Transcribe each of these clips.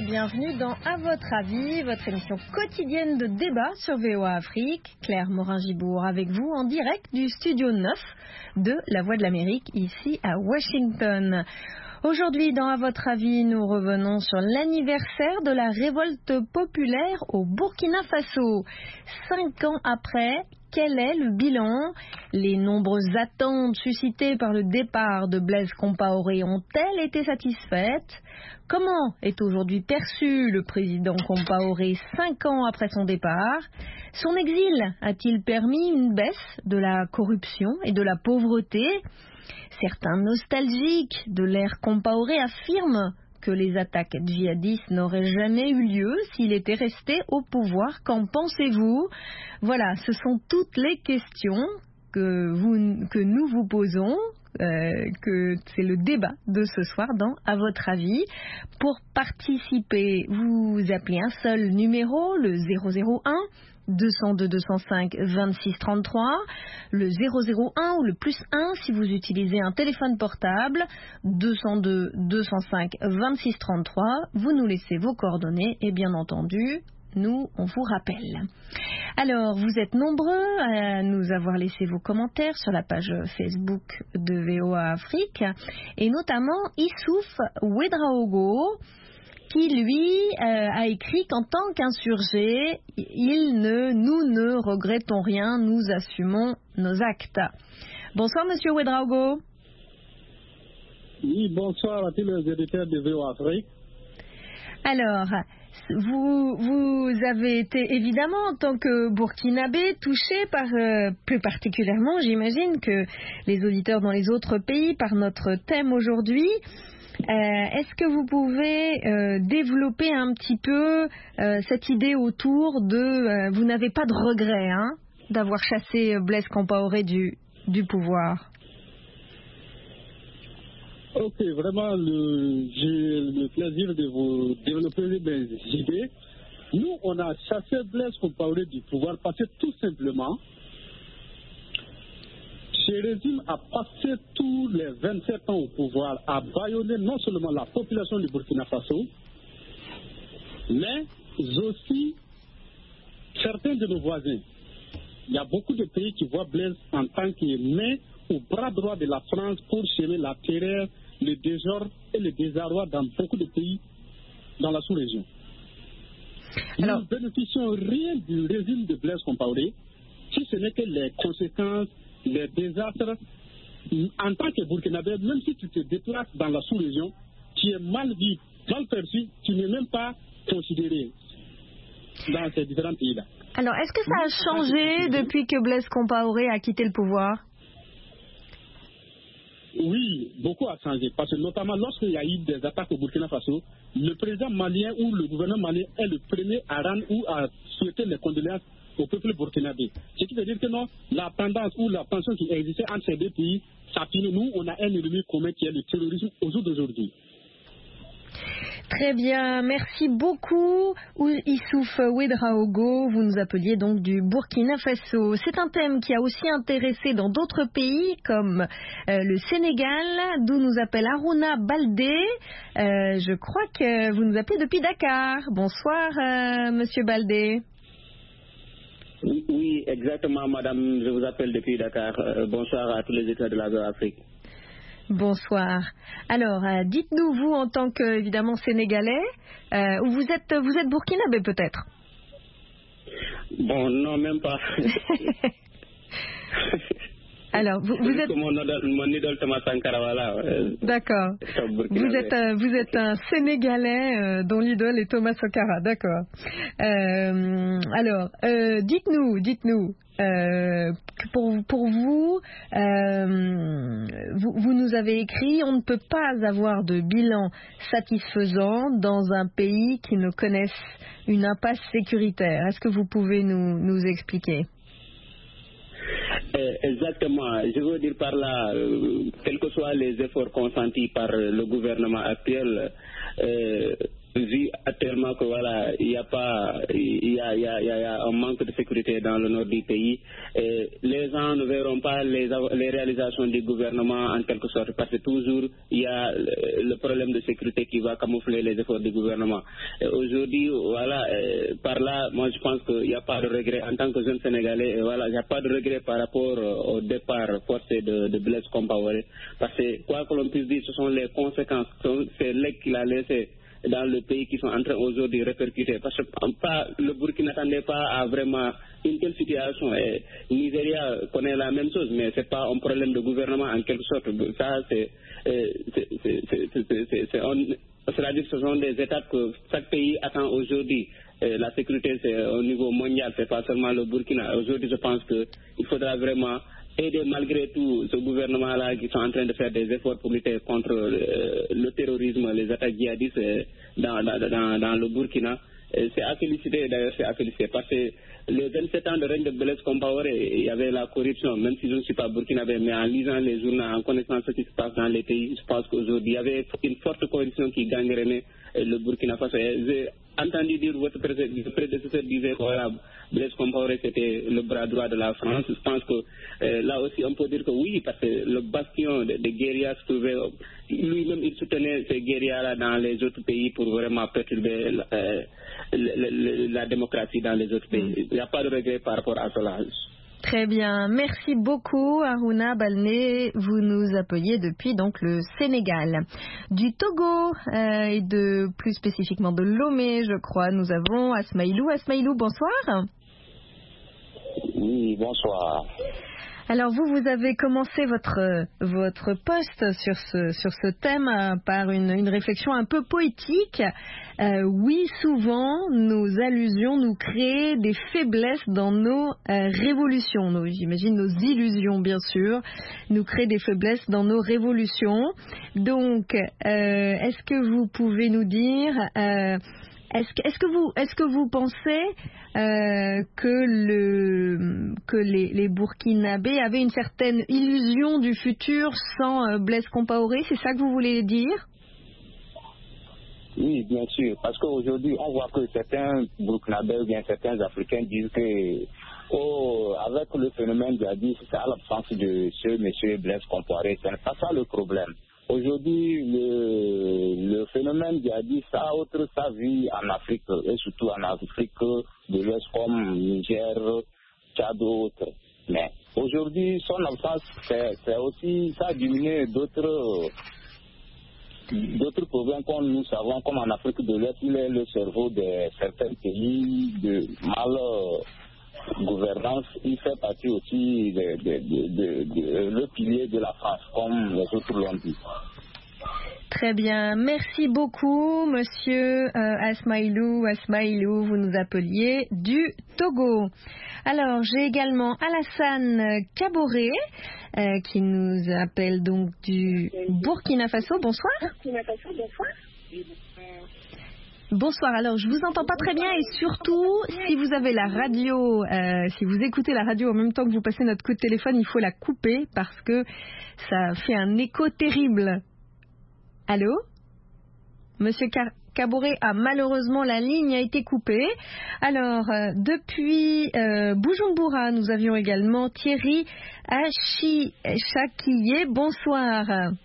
bienvenue dans À votre avis, votre émission quotidienne de débat sur VOA Afrique. Claire Morin-Gibourg avec vous en direct du studio 9 de La Voix de l'Amérique ici à Washington. Aujourd'hui, dans À votre avis, nous revenons sur l'anniversaire de la révolte populaire au Burkina Faso. 5 ans après, quel est le bilan? Les nombreuses attentes suscitées par le départ de Blaise Compaoré ont-elles été satisfaites? Comment est aujourd'hui perçu le président Compaoré 5 ans après son départ? Son exil a-t-il permis une baisse de la corruption et de la pauvreté? Certains nostalgiques de l'ère Compaoré affirment que les attaques djihadistes n'auraient jamais eu lieu s'il était resté au pouvoir. Qu'en pensez-vous? Voilà, ce sont toutes les questions que nous vous posons, que c'est le débat de ce soir dans À votre avis. Pour participer, vous appelez un seul numéro, le 001 202 205 26 33, le 001 ou le +1 si vous utilisez un téléphone portable, 202 205 26 33. Vous nous laissez vos coordonnées et bien entendu, nous, on vous rappelle. Alors, vous êtes nombreux à nous avoir laissé vos commentaires sur la page Facebook de VOA Afrique et notamment Issouf Ouedraogo, qui lui a écrit qu'en tant qu'insurgé, nous ne regrettons rien, nous assumons nos actes. Bonsoir Monsieur Ouedraogo. Oui, bonsoir à tous les éditeurs de VOA Afrique. Alors, vous avez été évidemment en tant que Burkinabé touché par, plus particulièrement j'imagine que les auditeurs dans les autres pays, par notre thème aujourd'hui. Est-ce que vous pouvez développer un petit peu cette idée autour de vous n'avez pas de regret d'avoir chassé Blaise Compaoré du pouvoir? Ok, vraiment, j'ai le plaisir de vous développer des idées. Nous, on a chassé Blaise Compaoré du pouvoir parce que tout simplement, ce régime a passé tous les 27 ans au pouvoir à bâillonner non seulement la population du Burkina Faso, mais aussi certains de nos voisins. Il y a beaucoup de pays qui voient Blaise en tant que main au bras droit de la France pour semer la terreur, le désordre et le désarroi dans beaucoup de pays dans la sous-région. Nous ne bénéficions rien du régime de Blaise Compaoré, si ce n'est que les conséquences, les désastres. En tant que Burkinabé, même si tu te déplaces dans la sous-région, tu es mal vu, mal perçu, tu n'es même pas considéré dans ces différents pays-là. Alors, est-ce que ça a changé depuis que Blaise Compaoré a quitté le pouvoir? Oui, beaucoup a changé. Parce que notamment lorsqu'il y a eu des attaques au Burkina Faso, le président malien ou le gouvernement malien est le premier à rendre ou à souhaiter les condoléances au peuple burkinabé. Ce qui veut dire que non, la tendance ou la tension qui existait entre ces deux pays, ça finit. Nous, on a un ennemi commun qui est le terrorisme au jour d'aujourd'hui. Très bien, merci beaucoup Issouf Ouedraogo, vous nous appeliez donc du Burkina Faso. C'est un thème qui a aussi intéressé dans d'autres pays comme le Sénégal, d'où nous appelle Aruna Baldé. Je crois que vous nous appelez depuis Dakar. Bonsoir Monsieur Baldé. Oui, exactement madame, je vous appelle depuis Dakar. Bonsoir à tous les États de la VOA Afrique. Bonsoir. Alors, dites-nous, vous, en tant que, évidemment, Sénégalais, vous êtes burkinabé peut-être? Bon, non, même pas. Alors, vous êtes... Mon idole Thomas Sankara, voilà. D'accord. Vous êtes un Sénégalais dont l'idole est Thomas Sankara, d'accord. Alors, dites-nous. Pour vous, vous nous avez écrit, on ne peut pas avoir de bilan satisfaisant dans un pays qui ne connaisse une impasse sécuritaire. Est-ce que vous pouvez nous expliquer? Exactement. Je veux dire par là, quels que soient les efforts consentis par le gouvernement actuel, vu actuellement que voilà, il y a un manque de sécurité dans le nord du pays, et les gens ne verront pas les réalisations du gouvernement en quelque sorte, parce que toujours il y a le problème de sécurité qui va camoufler les efforts du gouvernement. Aujourd'hui, voilà, par là, moi je pense qu'il n'y a pas de regret en tant que jeune Sénégalais, et voilà, il n'y a pas de regret par rapport au départ forcé de Blaise Compaoré, parce que quoi que l'on puisse dire, ce sont les conséquences, c'est l'ex qu'il a laissé dans le pays qui sont en train aujourd'hui de répercuter. Parce que le Burkina n'attendait pas à vraiment une telle situation. Et Nigeria connaît la même chose, mais ce n'est pas un problème de gouvernement en quelque sorte. Ça, c'est-à-dire que ce sont des étapes que chaque pays attend aujourd'hui. La sécurité, c'est au niveau mondial, ce n'est pas seulement le Burkina. Aujourd'hui, je pense qu'il faudra vraiment aider malgré tout ce gouvernement-là qui sont en train de faire des efforts pour lutter contre le terrorisme, les attaques djihadistes dans le Burkina. C'est à féliciter, d'ailleurs, parce que les 27 ans de règne de Blaise Compaoré, il y avait la corruption, même si je ne suis pas burkinabé, mais en lisant les journaux, en connaissant ce qui se passe dans les pays, je pense qu'aujourd'hui, il y avait une forte corruption qui gangrénait le Burkina Faso. J'ai entendu dire votre prédécesseur disait que voilà, Blaise Compaoré c'était le bras droit de la France. Je pense que là aussi on peut dire que oui, parce que le bastion des guérillas se trouvait, lui-même il soutenait ces guérillas-là dans les autres pays pour vraiment perturber la démocratie dans les autres pays. Il n'y a pas de regret par rapport à cela. Très bien, merci beaucoup Harouna Balné, vous nous appeliez depuis donc le Sénégal. Du Togo et plus spécifiquement de Lomé, je crois, nous avons Asmaïlou. Asmaïlou, bonsoir. Oui, bonsoir. Alors vous avez commencé votre post sur ce thème par une réflexion un peu poétique. Oui, souvent, nos allusions nous créent des faiblesses dans nos révolutions. J'imagine nos illusions, bien sûr, nous créent des faiblesses dans nos révolutions. Donc, est-ce que vous pouvez nous dire... Est-ce que vous pensez que les Burkinabés avaient une certaine illusion du futur sans Blaise Compaoré? C'est ça que vous voulez dire? Oui, bien sûr, parce qu'aujourd'hui, on voit que certains Burkinabés ou bien certains Africains disent que avec le phénomène djihadiste, c'est à l'absence de ce monsieur Blaise Compaoré. Ce n'est pas ça le problème. Aujourd'hui, le phénomène djihadiste a autre sa vie en Afrique, et surtout en Afrique de l'Ouest comme Niger, Tchad ou autres. Mais aujourd'hui, son absence, c'est aussi, ça a diminué d'autres problèmes comme nous savons, comme en Afrique de l'Ouest, il est le cerveau de certains pays de gouvernance, il fait partie aussi le pilier de la France, comme les autres l'ont dit. Très bien, merci beaucoup, monsieur Asmaïlou, vous nous appeliez du Togo. Alors, j'ai également Alassane Kaboré, qui nous appelle donc du Burkina Faso. Bonsoir. Bonsoir, alors je vous entends pas très bien et surtout si vous avez la radio, si vous écoutez la radio en même temps que vous passez notre coup de téléphone, il faut la couper parce que ça fait un écho terrible. Allô? Monsieur Kaboré, malheureusement la ligne a été coupée. Alors, depuis Bujumbura, nous avions également Thierry Achichakiye. Bonsoir.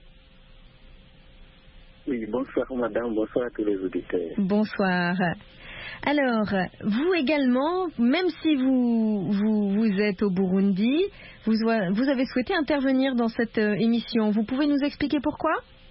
Oui, bonsoir madame, bonsoir à tous les auditeurs. Bonsoir. Alors, vous également, même si vous êtes au Burundi, vous avez souhaité intervenir dans cette émission. Vous pouvez nous expliquer pourquoi ?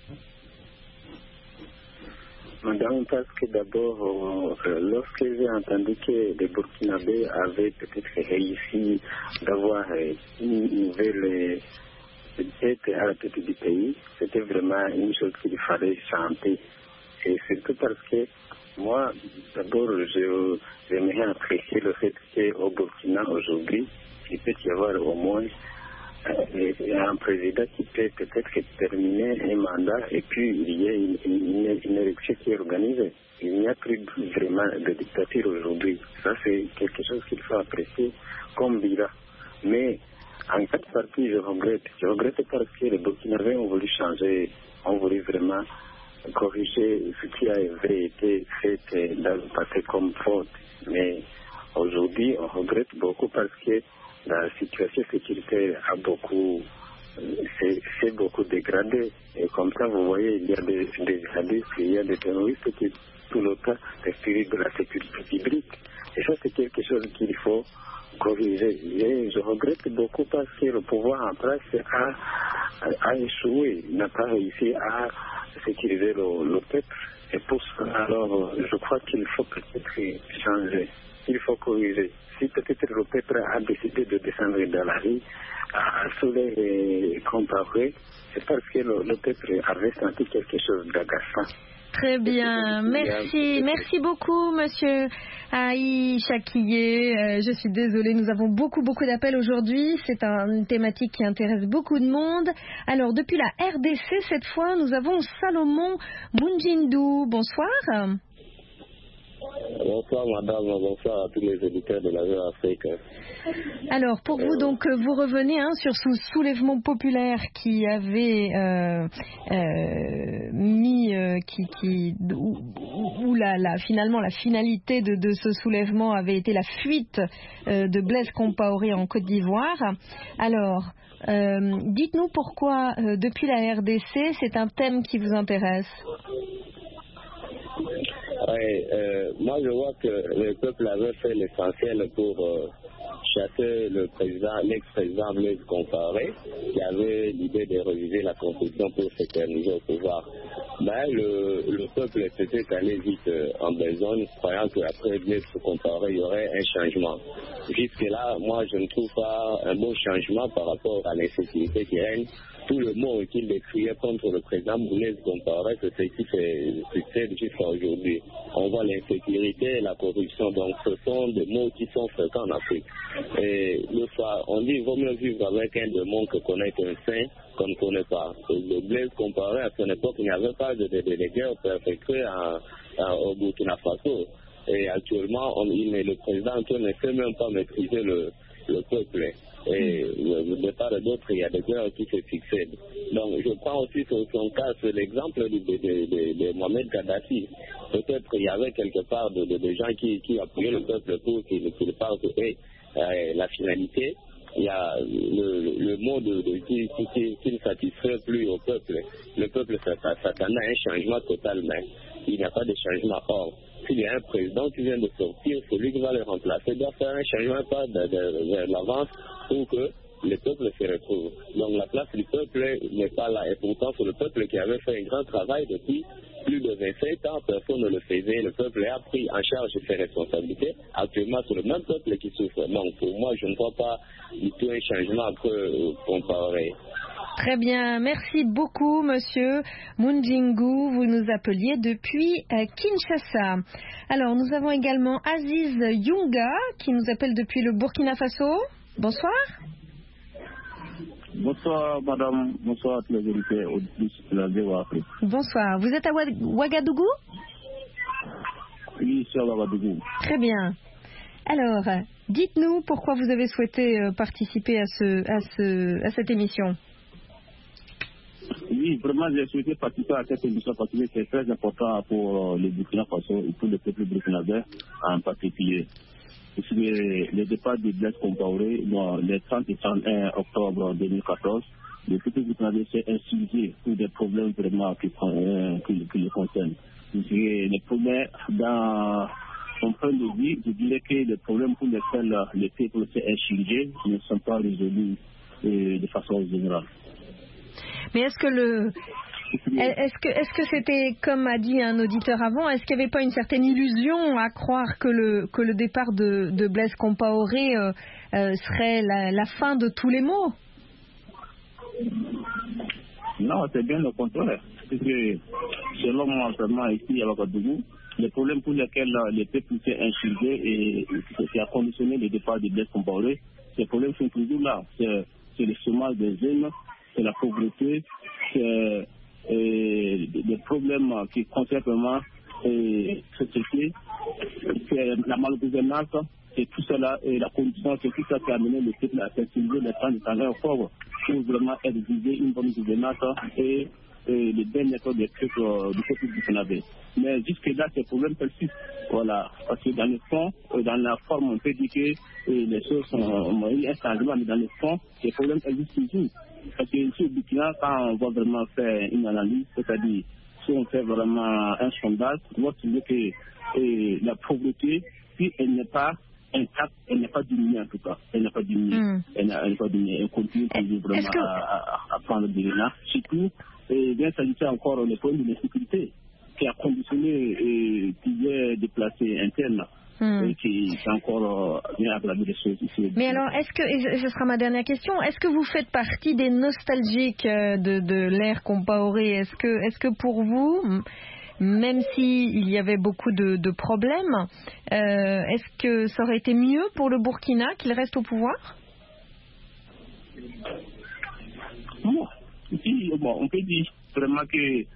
Madame, parce que d'abord, lorsque j'ai entendu que les Burkinabés avaient peut-être réussi d'avoir une nouvelle tête à la tête du pays, c'était vraiment une chose qu'il fallait chanter. Et surtout parce que moi, d'abord, j'aimerais apprécier le fait qu'au Burkina aujourd'hui, il peut y avoir au moins un président qui peut peut-être terminer un mandat et puis il y a une élection qui est organisée. Il n'y a plus vraiment de dictature aujourd'hui. Ça, c'est quelque chose qu'il faut apprécier comme bilan. Mais en cette partie, je regrette parce que les Burkinabés ont voulu changer, ont voulu vraiment corriger ce qui avait été fait dans le passé comme faute. Mais aujourd'hui, on regrette beaucoup parce que la situation sécuritaire a beaucoup, c'est beaucoup dégradé. Et comme ça, vous voyez, il y a des djihadistes, il y a des terroristes qui, tout le temps, respirent de la sécurité publique. Et ça, c'est quelque chose qu'il faut corriger. Et je regrette beaucoup parce que le pouvoir en place a échoué, n'a pas réussi à sécuriser le peuple. Et pour ça, alors, je crois qu'il faut peut-être changer. Il faut corriger. Si peut-être le peuple a décidé de descendre dans la rue, sous les comparer, c'est parce que le peuple avait senti quelque chose d'agaçant. Très bien, merci beaucoup Monsieur Aïe Chakiye. Je suis désolée, nous avons beaucoup d'appels aujourd'hui. C'est une thématique qui intéresse beaucoup de monde. Alors depuis la RDC, cette fois, nous avons Salomon Munjindou. Bonsoir. Bonsoir madame, bonsoir à tous les éditeurs de la Voix Afrique. Alors pour vous donc, vous revenez sur ce soulèvement populaire qui avait finalement la finalité de ce soulèvement avait été la fuite de Blaise Compaoré en Côte d'Ivoire. Alors dites-nous pourquoi depuis la RDC c'est un thème qui vous intéresse. Oui, moi je vois que le peuple avait fait l'essentiel pour chasser l'ex-président Blaise Compaoré, qui avait l'idée de réviser la Constitution pour s'éterniser au pouvoir. Mais le peuple s'était allé vite en besogne, croyant qu'après Blaise Compaoré, il y aurait un changement. Jusque-là, moi je ne trouve pas un bon changement par rapport à l'insécurité qui règne. Tout le mot qu'il décrivait contre le président Blaise Compaoré, c'est ce qui succède jusqu'à aujourd'hui. On voit l'insécurité et la corruption, donc ce sont des mots qui sont fréquents en Afrique. Et le soir, on dit qu'il vaut mieux vivre avec un démon que connaître un saint qu'on ne connaît pas. Le Blaise Compaoré, à son époque, il n'y avait pas de guerre perpétrée au Burkina Faso. Et actuellement, le président ne sait même pas maîtriser le peuple. Et de part et d'autre, il y a des guerres qui se succèdent. Donc, je prends aussi sur son cas l'exemple de Mohamed Kadhafi. Peut-être qu'il y avait quelque part des gens qui appuyaient le peuple pour qu'il parle de la finalité. Il y a le mot qui ne satisfait plus au peuple. Le peuple s'attendait à un changement total, mais il n'y a pas de changement. Or, s'il y a un président qui vient de sortir, celui qui va le remplacer doit faire un changement pas vers l'avance pour que le peuple se retrouve. Donc la place du peuple n'est pas là. Et pourtant, c'est le peuple qui avait fait un grand travail depuis plus de 25 ans. Personne ne le faisait. Le peuple a pris en charge ses responsabilités. Actuellement, c'est le même peuple qui souffre. Donc pour moi, je ne vois pas du tout un changement comparé. Très bien, merci beaucoup Monsieur Munjingou, vous nous appeliez depuis Kinshasa. Alors nous avons également Aziz Yunga qui nous appelle depuis le Burkina Faso. Bonsoir. Bonsoir madame, bonsoir à tous les auditeurs de la Voix Afrique. Bonsoir, vous êtes à Ouagadougou? Oui, je suis à Ouagadougou. Très bien. Alors, dites-nous pourquoi vous avez souhaité participer à cette émission. Oui, vraiment, j'ai souhaité participer à cette émission parce que c'est très important pour le Burkina Faso et pour le peuple burkinabé en particulier. Parce que le départ de Blaise Compaoré, le 30 et 31 octobre 2014, le peuple burkinabé s'est insulté pour des problèmes vraiment qui le concernent. Les problèmes, dans son point de vue, je dirais que les problèmes pour lesquels le peuple s'est insulté ne sont pas résolus de façon générale. Mais est-ce que c'était, comme a dit un auditeur avant, est-ce qu'il n'y avait pas une certaine illusion à croire que le départ de Blaise Compaoré serait la fin de tous les maux? Non, c'est bien le contraire. Parce que selon moi, seulement ici à Ouagadougou, les problèmes pour lesquels le peuple s'est insulté et qui a conditionné le départ de Blaise Compaoré, ces problèmes sont toujours là. C'est le chômage des jeunes, c'est la pauvreté, c'est des problèmes qui concernent vraiment la société, c'est la malgouvernance, et tout cela, et la corruption, c'est tout ça qui a amené le peuple à s'insulter les temps de travail pauvres pour vraiment exiger une bonne gouvernance et les belles méthodes du peuple burkinabé. Mais jusque-là, ces problèmes persistent. Voilà. Parce que dans le fond, dans la forme, on peut dire que les choses sont un changement, mais dans le fond, ces problèmes existent toujours. Parce que ici au Burkina, quand on va vraiment faire une analyse, c'est-à-dire si on fait vraiment un sondage, on va trouver que la pauvreté, si elle n'est pas intacte, elle n'est pas diminuée en tout cas. Elle n'est pas diminuée. Elle n'est pas diminuée. Elle continue toujours vraiment à prendre de l'élan. Surtout, bien s'agissait encore le problème de l'insécurité qui a conditionné plusieurs déplacés internes. Qui encore bien aggravé les choses ici. Mais alors, est-ce que, et ce sera ma dernière question, est-ce que vous faites partie des nostalgiques de l'ère Compaoré? Est-ce que pour vous, même s'il y avait beaucoup de problèmes, est-ce que ça aurait été mieux pour le Burkina qu'il reste au pouvoir? Bon, on peut dire vraiment que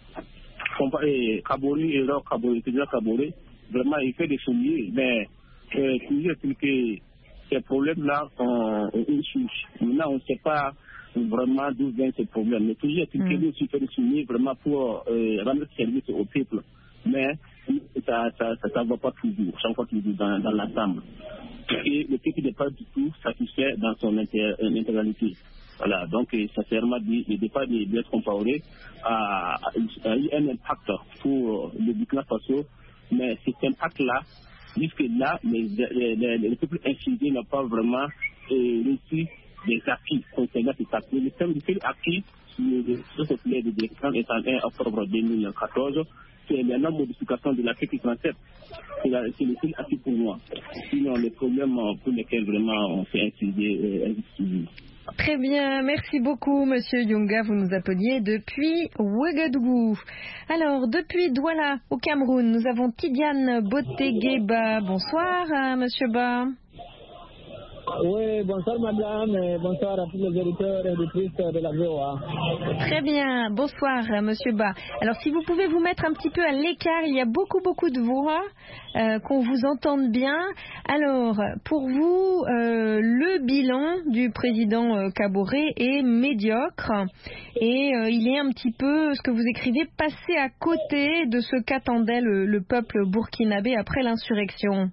Kaboré, vraiment, il fait des souliers, mais toujours que ces problèmes-là ont une souche. Maintenant, on ne sait pas vraiment d'où viennent ces problèmes. Mais toujours qu'il y aussi fait des souliers vraiment pour rendre service au peuple. Mais ça ne va pas toujours, ça ne va pas toujours dans l'ensemble. Et le peuple n'est pas du tout satisfait dans son intégralité. Voilà, donc sincèrement dit, le départ de Blaise Compaoré a eu un impact pour le Burkina Faso. Mais cet impact-là, jusque-là, le peuple infligé n'a pas vraiment reçu des acquis concernant cet acquis. Le thème du seul acquis sur le populaire de 31 octobre 2014, c'est la modification de l'article 37. C'est le seul acquis pour moi. Sinon, les problèmes pour lesquels vraiment on s'est infligé existent. Très bien, merci beaucoup Monsieur Yunga, vous nous appeliez depuis Ouagadougou. Alors, depuis Douala, au Cameroun, nous avons Tidiane Botegueba. Bonsoir Monsieur Ba. Oui, bonsoir madame, et bonsoir à tous les auditeurs et auditrices de la VOA. Très bien, bonsoir monsieur Ba. Alors si vous pouvez vous mettre un petit peu à l'écart, il y a beaucoup de voix, qu'on vous entende bien. Alors, pour vous, le bilan du président Kaboré est médiocre et il est un petit peu, ce que vous écrivez, passé à côté de ce qu'attendait le peuple burkinabé après l'insurrection.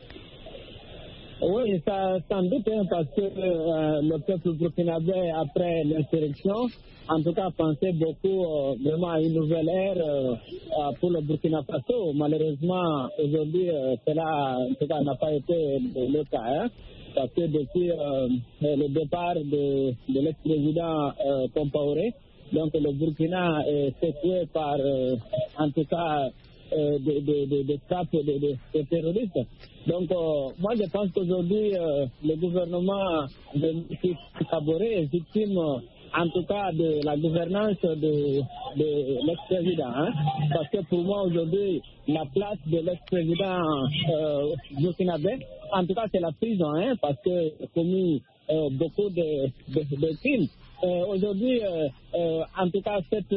Oui, ça sans doute, parce que le peuple burkinabé, après l'insurrection, en tout cas, pensait beaucoup vraiment à une nouvelle ère pour le Burkina Faso. Malheureusement, aujourd'hui, cela en tout cas n'a pas été le cas, hein, parce que depuis le départ de l'ex-président Compaoré, donc le Burkina est secoué par, en tout cas, des frappes de terroristes. Donc, moi, je pense qu'aujourd'hui, le gouvernement de M. Kaboré est victime, en tout cas, de la gouvernance de l'ex-président. Hein, parce que pour moi, aujourd'hui, la place de l'ex-président burkinabé, en tout cas, c'est la prison, hein, parce qu'il a commis beaucoup de crimes. Aujourd'hui, en tout cas, cette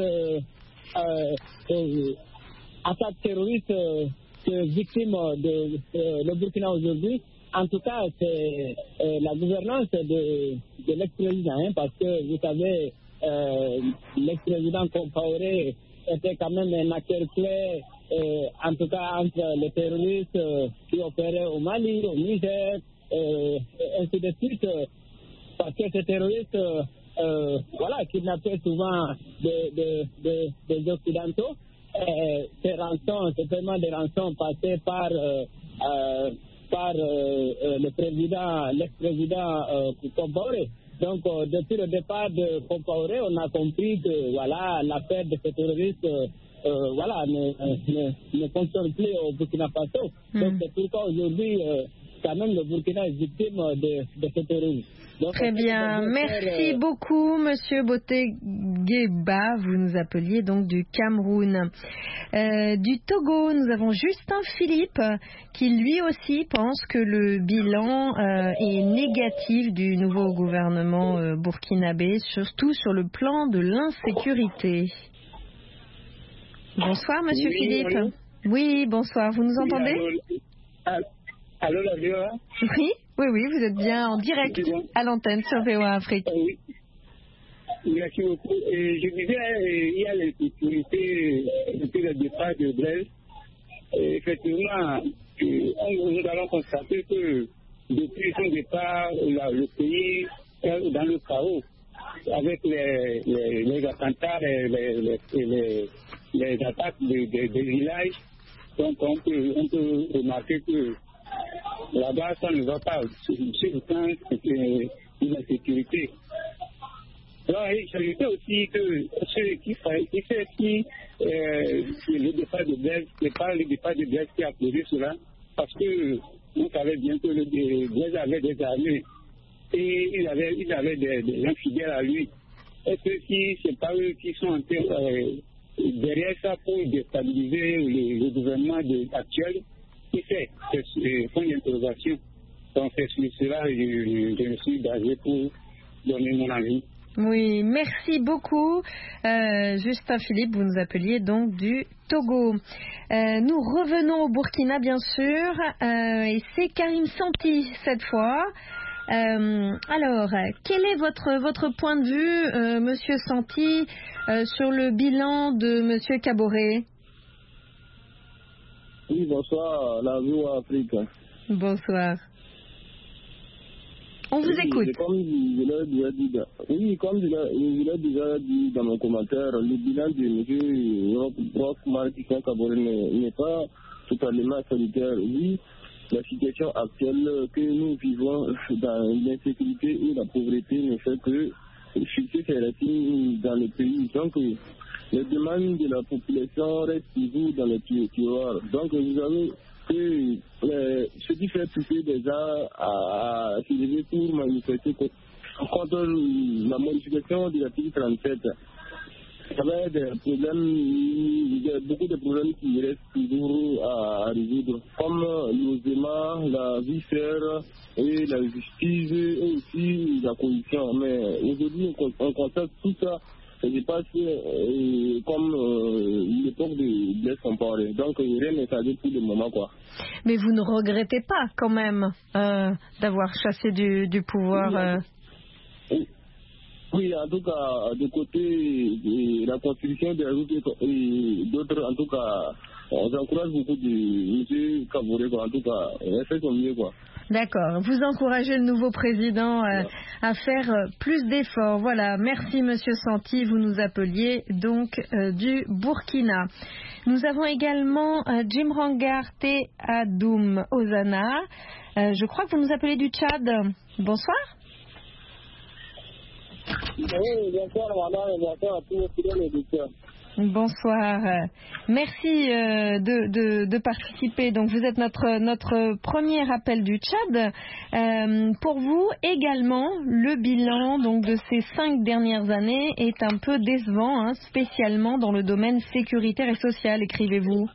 attaque terroriste victime de le Burkina aujourd'hui, en tout cas, c'est la gouvernance de l'ex-président, hein, parce que vous savez, l'ex-président Compaoré était quand même un acteur clé, en tout cas entre les terroristes qui opéraient au Mali, au Niger, et ainsi de suite, parce que ces terroristes, voilà, kidnappaient souvent des Occidentaux. Ces rançons, c'est vraiment des rançons passées par le président, l'ex-président Compaoré. Donc, depuis le départ de Compaoré, on a compris que voilà, l'affaire de ces terroristes voilà, ne fonctionne plus au Burkina Faso. Donc, c'est pourquoi aujourd'hui, quand même, le Burkina est victime de ces terroristes. Donc, très bien, merci beaucoup Monsieur Botegueba, vous nous appeliez donc du Cameroun. Du Togo, nous avons Justin Philippe qui lui aussi pense que le bilan est négatif du nouveau gouvernement burkinabé, surtout sur le plan de l'insécurité. Bonsoir Monsieur Philippe. Allô. Oui, bonsoir, vous nous entendez? Allô, la VOA? Oui, vous êtes bien en direct à l'antenne sur VOA Afrique. Oui. Merci beaucoup. Et je disais, il y a l'insécurité depuis le départ de Blaise. Effectivement, nous allons constater que depuis son départ, le pays est dans le chaos, avec les attentats, les attaques des villages. Donc on peut remarquer que là-bas, ça ne va pas sur le plan de l'insécurité. Alors, je sais aussi que le départ de Blaise, c'est pas le départ de Blaise qui a causé cela, parce que on savait bien que Blaise avait des armées et il avait des gens fidèles à lui. Est-ce que si c'est pas eux qui sont en train derrière ça pour déstabiliser le gouvernement actuel, qui fait? C'est point d'interrogation. Donc c'est sur cela que je me suis basé pour donner mon avis. Oui, merci beaucoup. Justin Philippe, vous nous appeliez donc du Togo. Nous revenons au Burkina, bien sûr, et c'est Karim Santi cette fois. Alors, quel est votre point de vue, Monsieur Santi, sur le bilan de Monsieur Kaboré? Oui, bonsoir, la VOA Afrique. Bonsoir. On vous écoute. Comme je l'ai déjà dit dans mon commentaire, le bilan de M. Prof. Marc-Christian Kaboré n'est pas totalement sanitaire. Oui, la situation actuelle que nous vivons dans l'insécurité et la pauvreté ne fait que fixer ses racines dans le pays. Donc, les demandes de la population restent toujours dans le tiroir. Donc, vous avez que ce qui fait pousser des gens à se lever pour manifester contre la modification de l'article 37. Il y avait des problèmes, beaucoup de problèmes qui restent toujours à résoudre, comme logement, la vie chère et la justice et aussi la corruption. Mais aujourd'hui, on constate tout ça. Ça se passe comme l'époque de Blaise Compaoré. Donc rien n'est changé pour le moment, quoi. Mais vous ne regrettez pas quand même d'avoir chassé du pouvoir Oui, en tout cas, de côté de la constitution des routes et d'autres, en tout cas, j'encourage beaucoup de M. Kaboré, en tout cas, il fait son mieux, quoi. D'accord. Vous encouragez le nouveau président à faire plus d'efforts. Voilà. Merci, Monsieur Santi. Vous nous appeliez donc du Burkina. Nous avons également Jim Rangarte Adoum Ozana. Je crois que vous nous appelez du Tchad. Bonsoir. Oui, bonsoir, madame, et bonsoir à tous les fidèles auditeurs. Bonsoir. Merci de participer. Donc vous êtes notre premier appel du Tchad. Pour vous également, le bilan donc de ces 5 dernières années est un peu décevant, hein, spécialement dans le domaine sécuritaire et social, écrivez-vous.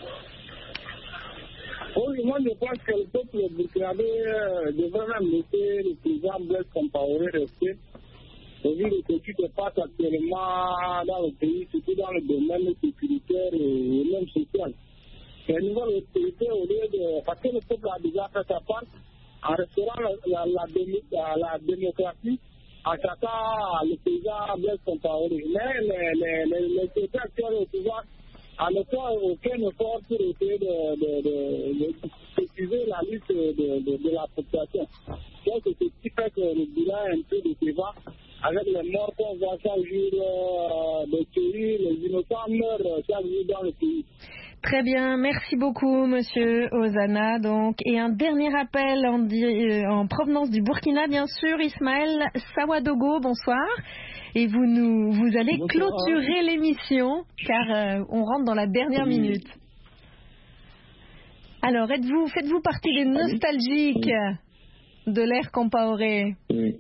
Oui, moi je pense que le peuple burkinabé devrait même laisser le président Blaise Compaoré rester. Au vu de ce qui se passe actuellement dans le pays, surtout dans le domaine sécuritaire et même social. Et au niveau de l'autorité, au lieu de. Parce que le peuple a déjà fait sa part en restaurant la démocratie, en chassant le président Blaise Compaoré. Mais les autorités actuelles au pouvoir ne font aucun effort pour essayer de sécuriser la lutte de la population. Donc, c'est ce qui fait que le bilan est un peu décevant. Avec les morts qu'on voit chaque jour de pays, les innocents meurent chaque jour dans le pays. Très bien, merci beaucoup, Monsieur Ozana. Donc, et un dernier appel en provenance du Burkina, bien sûr, Ismaël Sawadogo, bonsoir. Et vous allez clôturer l'émission, car on rentre dans la dernière minute. Alors, faites-vous partie des nostalgiques de l'ère Compaoré? Oui.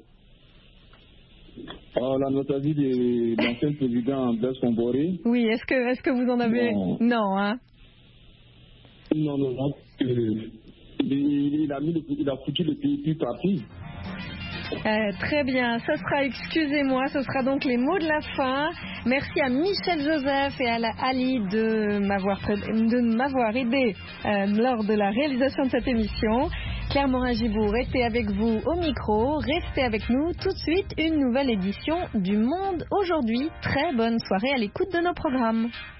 La nostalgie de l'ancien président Blaise Compaoré. Oui, est-ce que vous en avez? Non, hein? Non. Il a foutu le pays plus parti. Très bien, ce sera donc les mots de la fin. Merci à Michel Joseph et à Ali de m'avoir aidé lors de la réalisation de cette émission. Claire Morin-Gibour était avec vous au micro. Restez avec nous. Tout de suite, une nouvelle édition du Monde aujourd'hui. Très bonne soirée à l'écoute de nos programmes.